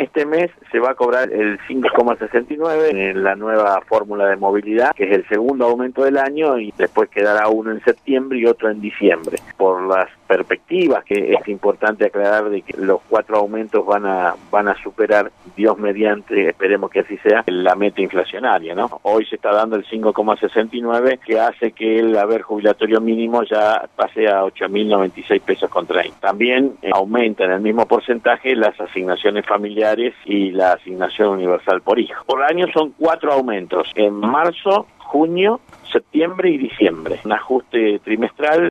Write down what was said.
este mes se va a cobrar el 5,69 en la nueva fórmula de movilidad, que es el segundo aumento del año, y después quedará uno en septiembre y otro en diciembre. Por las perspectivas, que es importante aclarar de que los 4 aumentos van a superar, Dios mediante, esperemos que así sea, la meta inflacionaria, ¿no? Hoy se está dando el 5,69, que hace que el haber jubilatorio mínimo ya pase a 8.096 pesos con 30. También aumenta en el mismo porcentaje las asignaciones familiares y la asignación universal por hijo. Por año son 4 aumentos, en marzo, junio, septiembre y diciembre. Un ajuste trimestral